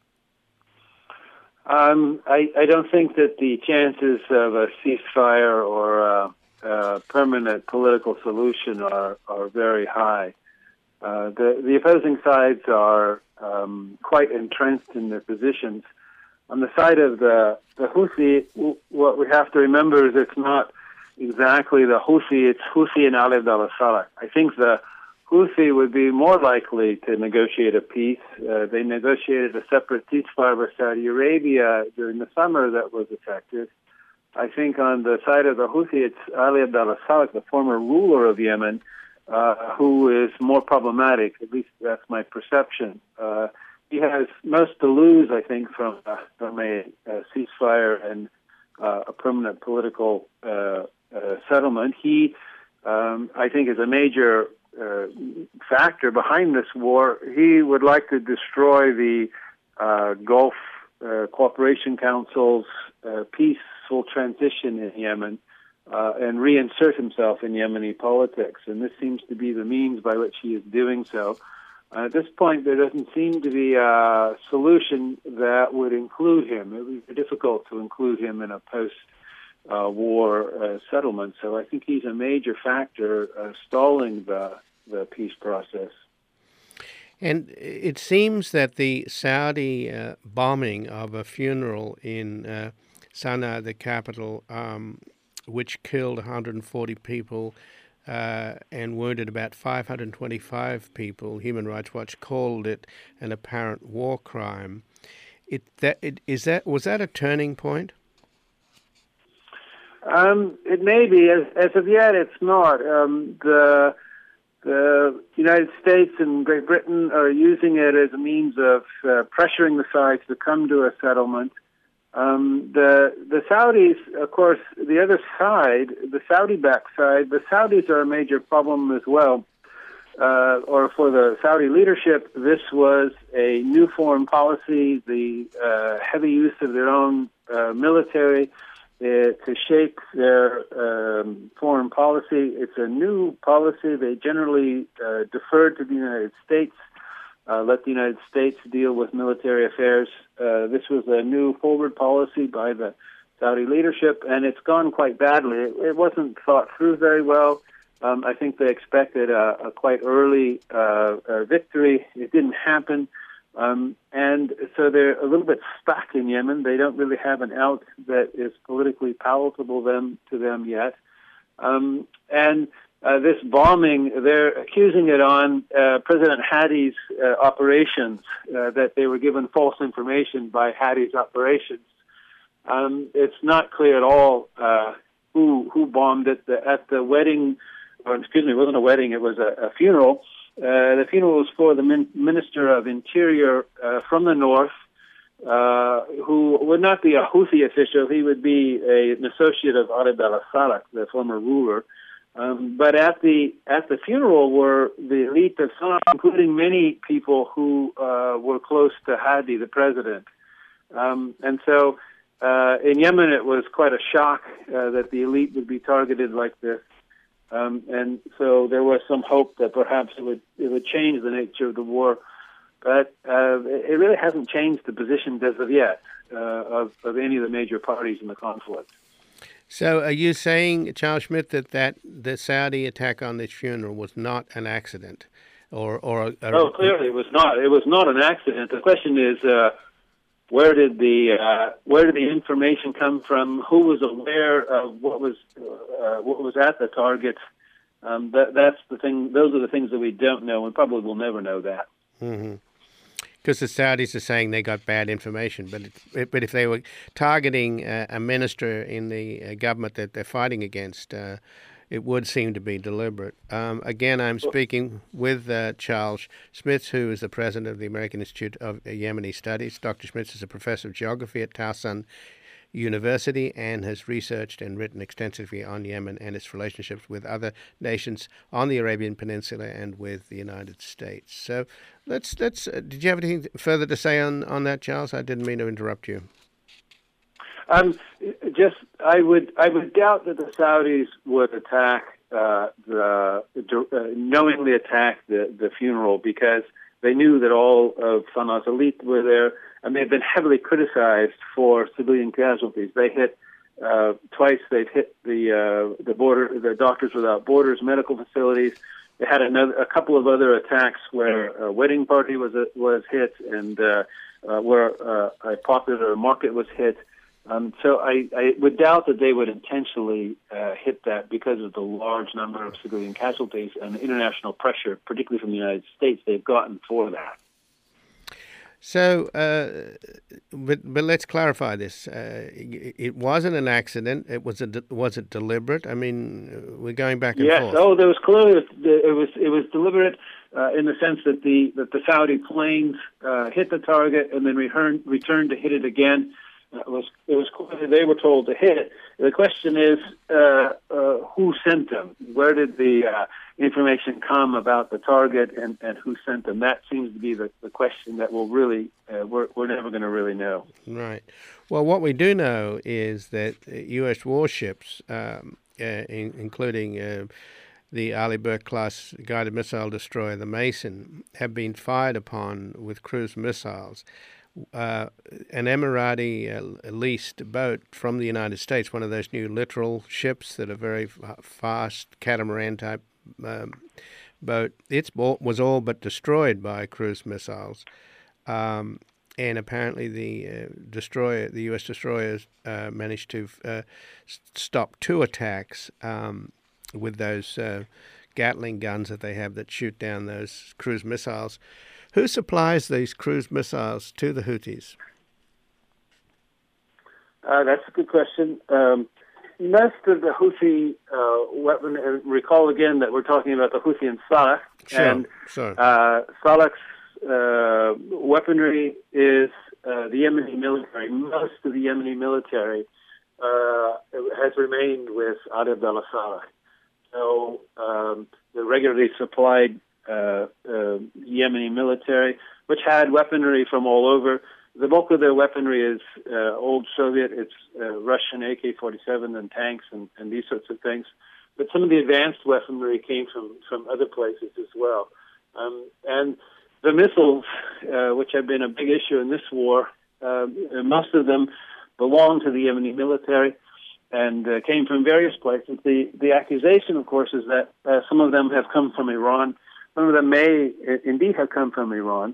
I don't think that the chances of a ceasefire or a permanent political solution are very high. The opposing sides are quite entrenched in their positions. On the side of the Houthi, what we have to remember is it's not exactly the Houthi, it's Houthi and Ali Abdullah Saleh. I think the Houthi would be more likely to negotiate a peace. They negotiated a separate ceasefire with Saudi Arabia during the summer that was effective. I think on the side of the Houthi, it's Ali Abdullah Saleh, the former ruler of Yemen, who is more problematic. At least that's my perception. He has most to lose, I think, from a ceasefire and a permanent political settlement. He, I think, is a major factor behind this war. He would like to destroy the Gulf Cooperation Council's peaceful transition in Yemen and reinsert himself in Yemeni politics. And this seems to be the means by which he is doing so. At this point, there doesn't seem to be a solution that would include him. It would be difficult to include him in a post-war settlement. So I think he's a major factor stalling the peace process. And it seems that the Saudi bombing of a funeral in Sana'a, the capital, which killed 140 people and wounded about 525 people, Human Rights Watch called it an apparent war crime. Was that a turning point? It may be. As of yet, it's not. The United States and Great Britain are using it as a means of pressuring the sides to come to a settlement. The Saudis, of course, the other side, the Saudi-backed side, the Saudis are a major problem as well. Or for the Saudi leadership, this was a new foreign policy, the heavy use of their own military to shape their foreign policy. It's a new policy. They generally deferred to the United States, let the United States deal with military affairs. This was a new forward policy by the Saudi leadership, and it's gone quite badly. It wasn't thought through very well. I think they expected a quite early victory. It didn't happen. And so they're a little bit stuck in Yemen. They don't really have an out that is politically palatable to them yet. And this bombing, they're accusing it on President Hadi's operations, that they were given false information by Hadi's operations. It's not clear at all who bombed it. At the wedding, or excuse me, it wasn't a wedding, it was a funeral. The funeral was for the Minister of Interior from the north, who would not be a Houthi official. He would be an associate of Abdullah Saleh, the former ruler. But at the funeral were the elite of Sana'a, including many people who were close to Hadi, the president. And so in Yemen, it was quite a shock that the elite would be targeted like this. And so there was some hope that perhaps it would change the nature of the war. But it really hasn't changed the position as of yet of any of the major parties in the conflict. So are you saying, Charles Schmidt, that the Saudi attack on this funeral was not an accident? No, clearly it was not. It was not an accident. The question is, where did the information come from? Who was aware of what was at the target? That's the thing. Those are the things that we don't know, and probably will never know that. Mm-hmm. Because the Saudis are saying they got bad information, but if they were targeting a minister in the government that they're fighting against, it would seem to be deliberate. Again, I'm speaking with Charles Schmitz, who is the president of the American Institute of Yemeni Studies. Dr. Schmitz is a professor of geography at Towson University and has researched and written extensively on Yemen and its relationships with other nations on the Arabian Peninsula and with the United States. So let's. Did you have anything further to say on that, Charles? I didn't mean to interrupt you. I would doubt that the Saudis would attack knowingly attack the funeral, because they knew that all of Sana'a's elite were there, and they've been heavily criticized for civilian casualties. They hit twice. They've hit the border, the Doctors Without Borders medical facilities. They had a couple of other attacks where a wedding party was hit, and where a popular market was hit. So I would doubt that they would intentionally hit that, because of the large number of civilian casualties and the international pressure, particularly from the United States, they've gotten for that. So, but let's clarify this. It wasn't an accident. Was it deliberate? I mean, we're going back and forth. Yes. Oh, there was clearly it was deliberate in the sense that the Saudi planes hit the target and then returned to hit it again. It was clear they were told to hit it. The question is, who sent them? Where did the information come about the target, and who sent them? That seems to be the question that will really we're never going to really know. Right. Well, what we do know is that U.S. warships, including the Ali Burke class guided missile destroyer, the Mason, have been fired upon with cruise missiles. An Emirati leased boat from the United States, one of those new littoral ships that are very fast, catamaran type boat, was all but destroyed by cruise missiles. And apparently the U.S. destroyers managed to stop two attacks with those Gatling guns that they have that shoot down those cruise missiles. Who supplies these cruise missiles to the Houthis? That's a good question. Most of the Houthi weapon, recall again that we're talking about the Houthi and Saleh. Sure, and Saleh's weaponry is the Yemeni military. Most of the Yemeni military has remained with Abdullah Saleh. So the regularly supplied Yemeni military, which had weaponry from all over. The bulk of their weaponry is old Soviet. It's Russian AK-47 and tanks and these sorts of things. But some of the advanced weaponry came from other places as well. And the missiles, which have been a big issue in this war, most of them belong to the Yemeni military and came from various places. The accusation, of course, is that some of them have come from Iran. Some of them may indeed have come from Iran,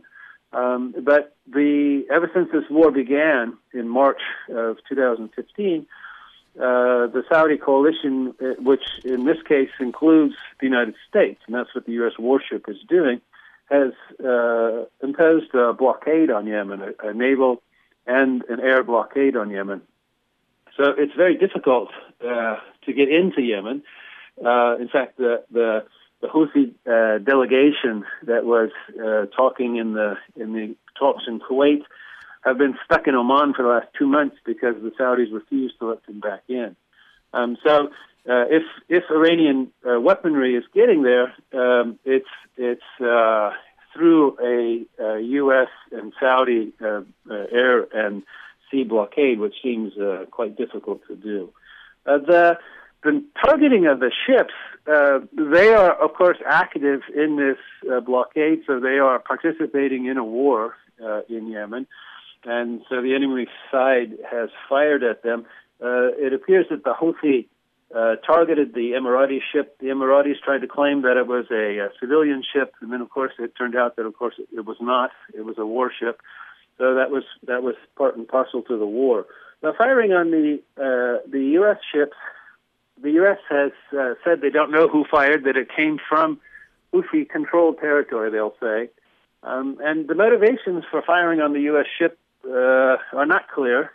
but ever since this war began in March of 2015, the Saudi coalition, which in this case includes the United States, and that's what the U.S. warship is doing, has imposed a blockade on Yemen, a naval and an air blockade on Yemen. So it's very difficult to get into Yemen. In fact, the Houthi delegation that was talking in the talks in Kuwait have been stuck in Oman for the last 2 months because the Saudis refused to let them back in. So if Iranian weaponry is getting there, it's through a U.S. and Saudi air and sea blockade, which seems quite difficult to do. The targeting of the ships, they are, of course, active in this blockade, so they are participating in a war in Yemen. And so the enemy side has fired at them. It appears that the Houthi targeted the Emirati ship. The Emiratis tried to claim that it was a civilian ship, and then, of course, it turned out that, of course, it was not. It was a warship. So that was part and parcel to the war. Now, firing on the U.S. ships, the U.S. has said they don't know who fired, that it came from Houthi-controlled territory, they'll say. And the motivations for firing on the U.S. ship are not clear.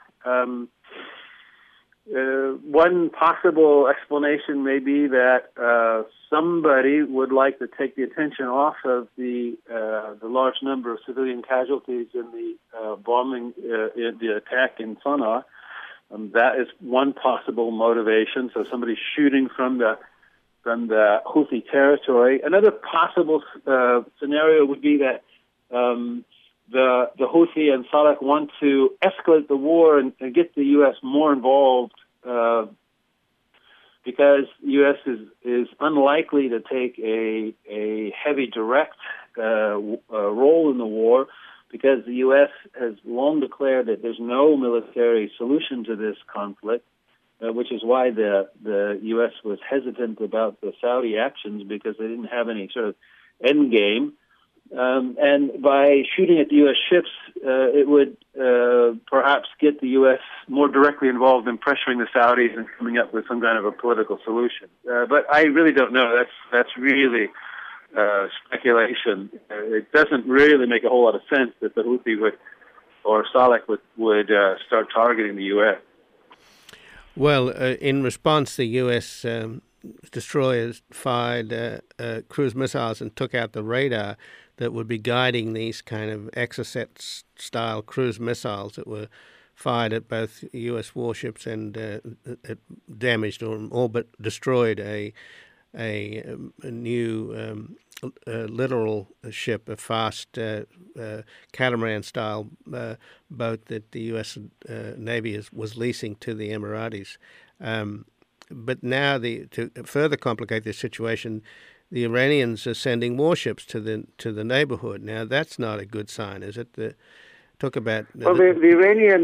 One possible explanation may be that somebody would like to take the attention off of the large number of civilian casualties in the bombing, in the attack in Sana'a. That is one possible motivation. So somebody's shooting from the Houthi territory. Another possible scenario would be that the Houthi and Saleh want to escalate the war and get the U.S. more involved because the U.S. is unlikely to take a heavy direct role in the war because the U.S. has long declared that there's no military solution to this conflict, which is why the U.S. was hesitant about the Saudi actions because they didn't have any sort of end game. And by shooting at the U.S. ships, it would perhaps get the U.S. more directly involved in pressuring the Saudis and coming up with some kind of a political solution. But I really don't know. That's really speculation. It doesn't really make a whole lot of sense that the Houthi or Saleh would start targeting the U.S. Well, in response, the U.S. Destroyers fired cruise missiles and took out the radar that would be guiding these kind of Exocet-style cruise missiles that were fired at both U.S. warships and damaged or all but destroyed a new littoral ship, a fast catamaran-style boat that the U.S. Navy was leasing to the Emiratis. But now, to further complicate this situation, the Iranians are sending warships to the neighborhood. Now, that's not a good sign, is it? Talk about... Well, the Iranians,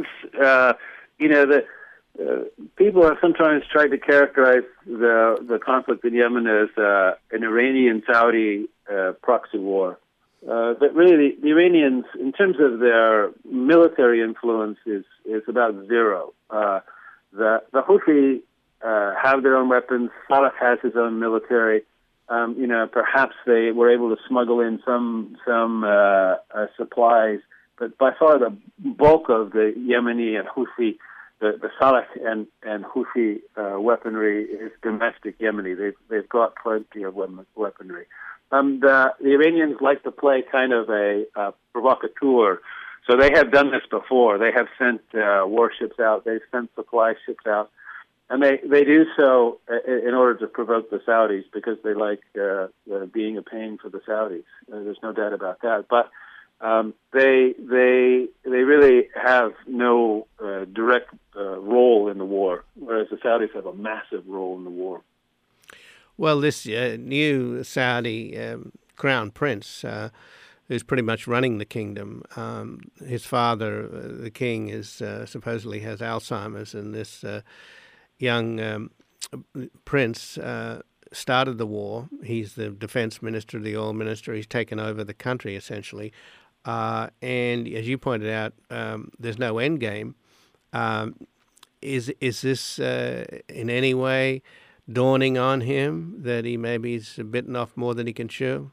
people have sometimes tried to characterize the conflict in Yemen as an Iranian-Saudi proxy war. But really, the Iranians, in terms of their military influence, is about zero. The Houthi have their own weapons. Saleh has his own military. Perhaps they were able to smuggle in some supplies, but by far the bulk of the Yemeni and Houthi, the Saleh and Houthi weaponry is domestic Yemeni. They've got plenty of weaponry. The Iranians like to play kind of a provocateur, so they have done this before. They have sent warships out. They've sent supply ships out. And they do so in order to provoke the Saudis because they like being a pain for the Saudis. There's no doubt about that. But they really have no direct role in the war, whereas the Saudis have a massive role in the war. Well, this new Saudi crown prince, who's pretty much running the kingdom, his father, the king, is supposedly has Alzheimer's, and this young prince started the war. He's the defense minister, the oil minister. He's taken over the country, essentially. And as you pointed out, there's no end game. is this in any way dawning on him that he maybe is bitten off more than he can chew?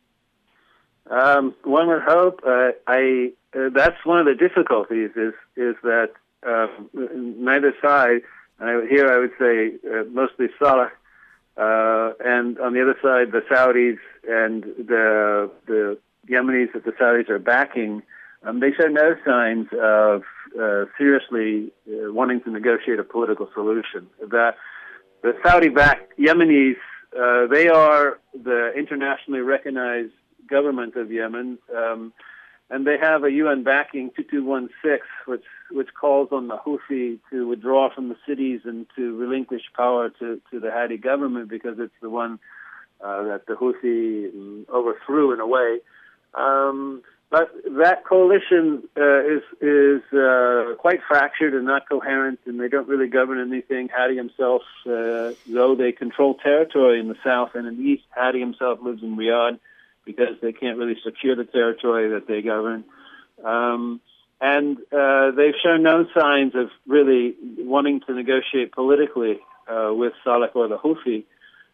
One would hope. That's one of the difficulties is that neither side, and here I would say mostly Saleh, and on the other side the Saudis and the Yemenis that the Saudis are backing, they show no signs of seriously wanting to negotiate a political solution. The Saudi-backed Yemenis, they are the internationally recognized government of Yemen, and they have a UN backing 2216, which calls on the Houthi to withdraw from the cities and to relinquish power to the Hadi government because it's the one that the Houthi overthrew in a way. But that coalition is quite fractured and not coherent, and they don't really govern anything. Hadi himself, though they control territory in the south and in the east, Hadi himself lives in Riyadh because they can't really secure the territory that they govern. And they've shown no signs of really wanting to negotiate politically with Saleh or the Houthi.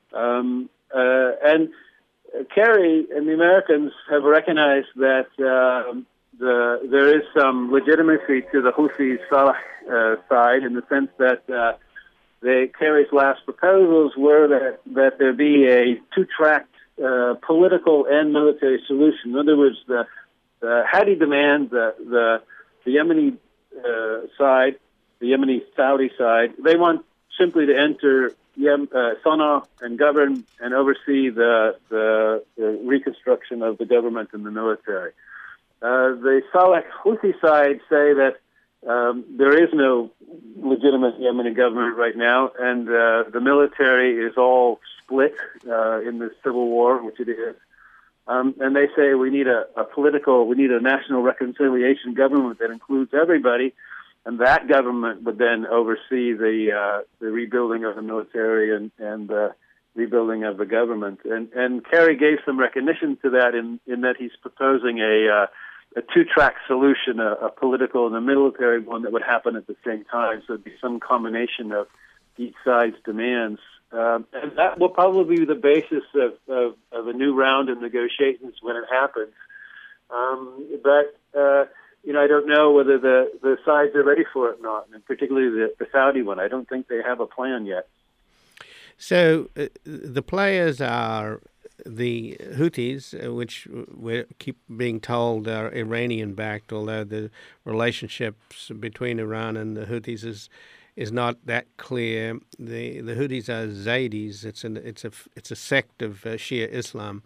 And Kerry and the Americans have recognized that there is some legitimacy to the Houthi Saleh side in the sense that Kerry's last proposals were that there be a two-track political and military solution. In other words, the Hadi demand, the Yemeni side, the Yemeni Saudi side, they want simply to enter Sana'a and govern and oversee the reconstruction of the government and the military. The Saleh Houthi side say that there is no legitimate Yemeni government right now, and the military is all split in the civil war, which it is. And they say we need a national reconciliation government that includes everybody, and that government would then oversee the rebuilding of the military and the rebuilding of the government. And Kerry gave some recognition to that in that he's proposing a two-track solution, a political and a military one that would happen at the same time. So it'd be some combination of each side's demands. And that will probably be the basis of a new round of negotiations when it happens. But I don't know whether the sides are ready for it or not, and particularly the Saudi one. I don't think they have a plan yet. So the players are the Houthis, which we keep being told are Iranian-backed, although the relationships between Iran and the Houthis is not that clear. The Houthis are Zaydis. It's a sect of Shia Islam,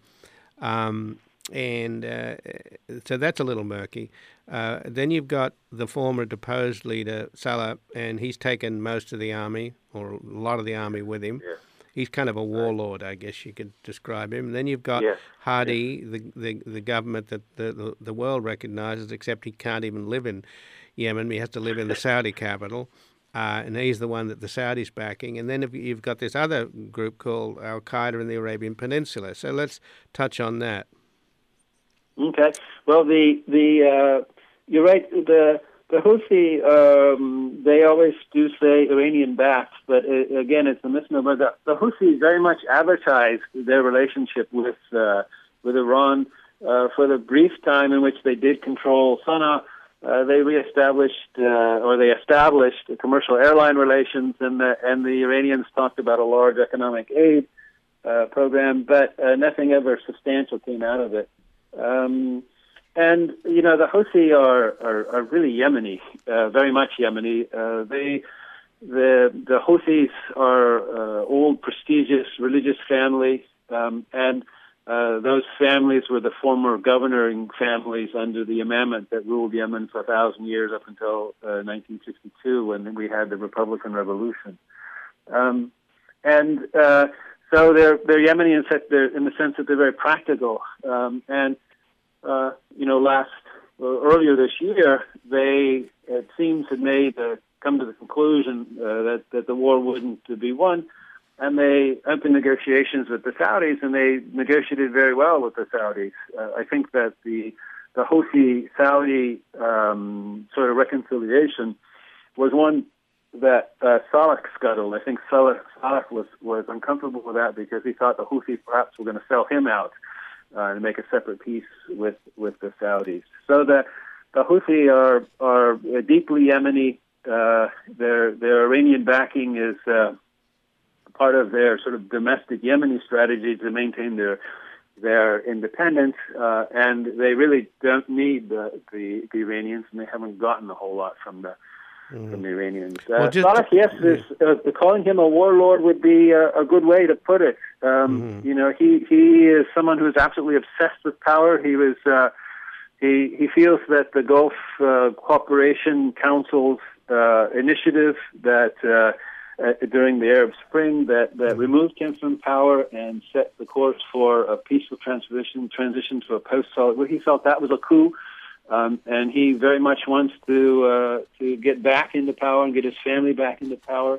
and so that's a little murky. Then you've got the former deposed leader Saleh, and he's taken most of the army, or a lot of the army, with him. Yeah. He's kind of a warlord, I guess you could describe him. And then you've got Hadi, the government that the world recognizes, except he can't even live in Yemen. He has to live in the Saudi capital. And he's the one that the Saudis backing. And then you've got this other group called Al-Qaeda in the Arabian Peninsula. So let's touch on that. Okay. Well, you're right. The Houthi, they always do say Iranian-backed, but again, it's a misnomer. The Houthi very much advertised their relationship with Iran for the brief time in which they did control Sana'a. They established commercial airline relations, and the Iranians talked about a large economic aid program, but nothing ever substantial came out of it. And the Houthi are really Yemeni, very much Yemeni. The Houthis are old, prestigious religious family, and those families were the former governing families under the imamate that ruled Yemen for 1,000 years up until 1962, when we had the Republican Revolution. So they're Yemeni in the sense that they're very practical. Earlier this year, they, it seems, had come to the conclusion that the war wouldn't be won, and they opened negotiations with the Saudis, and they negotiated very well with the Saudis. I think that the Houthi-Saudi sort of reconciliation was one Saleh scuttled. I think Saleh was uncomfortable with that because he thought the Houthis perhaps were going to sell him out and make a separate peace with the Saudis. So the Houthi are deeply Yemeni. Their Iranian backing is part of their sort of domestic Yemeni strategy to maintain their independence, and they really don't need the Iranians, and they haven't gotten a whole lot from the Iranians. Saleh, yes, calling him a warlord would be a good way to put it. You know, he is someone who is absolutely obsessed with power. He feels that the Gulf Cooperation Council's initiative that during the Arab Spring that removed him from power and set the course for a peaceful transition to a post-Soviet. Well, he felt that was a coup, and he very much wants to get back into power and get his family back into power.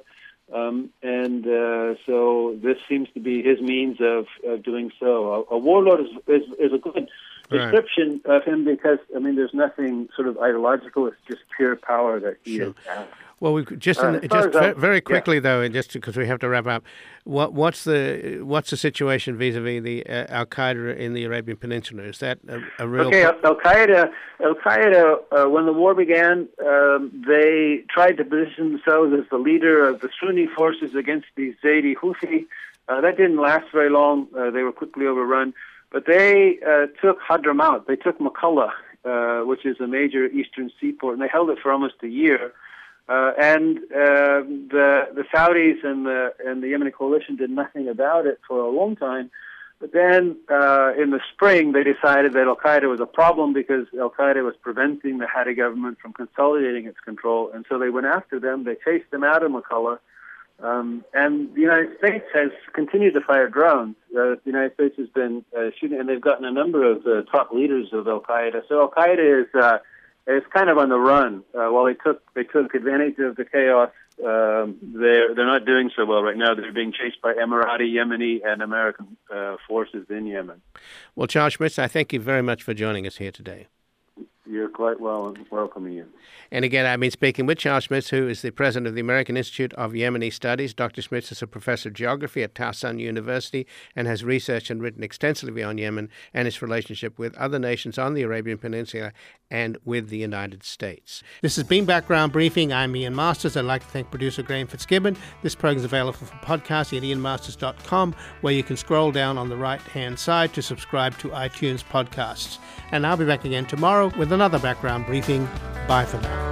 So this seems to be his means of doing so. A warlord is a good description of him because, I mean, there's nothing sort of ideological. It's just pure power that he is. Well, we very quickly though, and just because we have to wrap up, what's the situation vis-a-vis the Al Qaeda in the Arabian Peninsula? Is that a real? Okay, Al Qaeda. When the war began, they tried to position themselves as the leader of the Sunni forces against the Zaidi Houthi. That didn't last very long. They were quickly overrun. But they took Hadramaut. They took Makalla, which is a major eastern seaport, and they held it for almost a year. And the Saudis and the Yemeni coalition did nothing about it for a long time. But then in the spring, they decided that Al Qaeda was a problem because Al Qaeda was preventing the Hadi government from consolidating its control, and so they went after them. They chased them out of Makalla. And the United States has continued to fire drones. The United States has been shooting, and they've gotten a number of the top leaders of Al Qaeda. So Al Qaeda is kind of on the run. While they took advantage of the chaos, they're not doing so well right now. They're being chased by Emirati, Yemeni, and American forces in Yemen. Well, Charles Schmitz, I thank you very much for joining us here today. You're quite welcome, Ian. And again, I've been speaking with Charles Schmitz, who is the president of the American Institute of Yemeni Studies. Dr. Schmitz is a professor of geography at Towson University and has researched and written extensively on Yemen and its relationship with other nations on the Arabian Peninsula and with the United States. This has been Background Briefing. I'm Ian Masters. I'd like to thank producer Graham Fitzgibbon. This program is available for podcasting at ianmasters.com, where you can scroll down on the right-hand side to subscribe to iTunes podcasts. And I'll be back again tomorrow with another Background Briefing. Bye for now.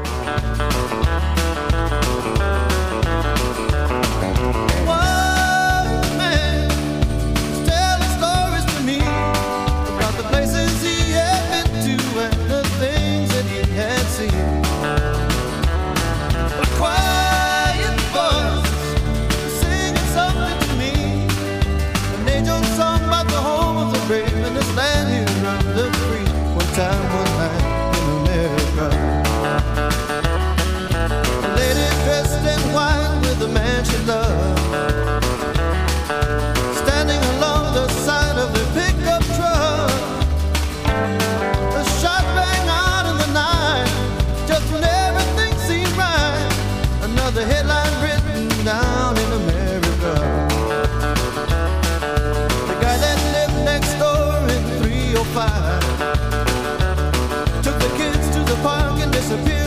One man was telling stories to me about the places he had been to and the things that he had seen. A quiet voice singing something to me, an angel song about the home of the brave and this land here of the free. One time, one night in America. A lady dressed in white with a man she loved, standing along the side of the pickup truck. A shot rang out in the night, just when everything seemed right. Another headline written down in America. The guy that lived next door in 305 took the kids to the park and disappeared.